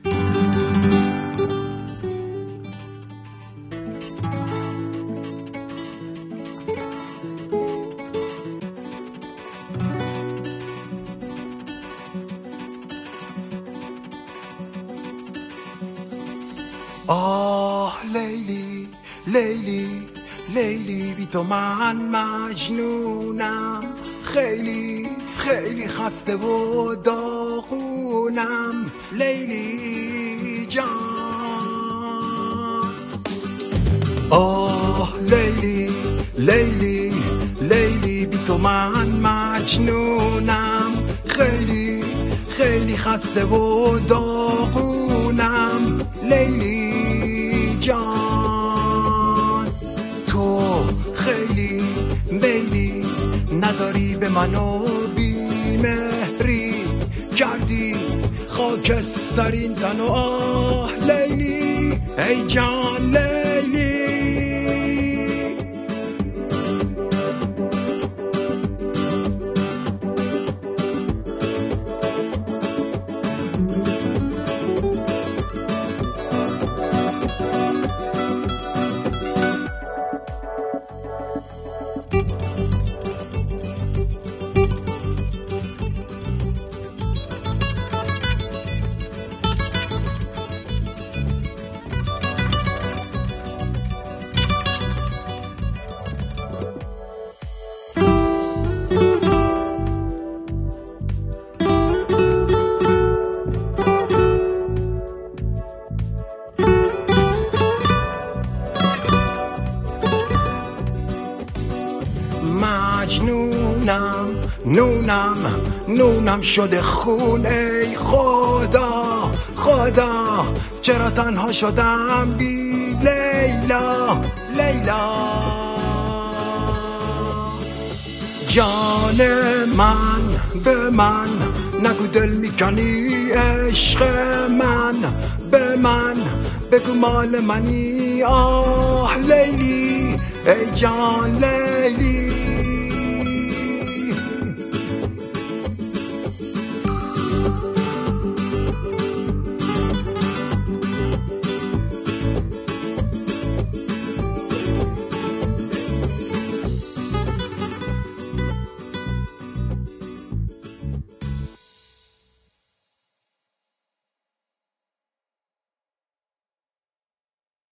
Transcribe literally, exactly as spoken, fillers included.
آه لیلی لیلی لیلی بی تو من مجنونم، خیلی خیلی خسته و داغونم لیلی جان. آه لیلی لیلی لیلی بی تو من مجنونم، خیلی خیلی خسته و داغونم لیلی جان. تو خیلی میلی نداری به من و بی مهری کردی خاکسترین تن و آه لیلی ای جان لیلی. مجنونم نونم نونم شده خون ای خدا خدا، چرا تنها شدم بی لیلا لیلا. جان من به من نگو دل میکنی، عشق من به من بگو مال منی آه لیلی ای جان لیلی.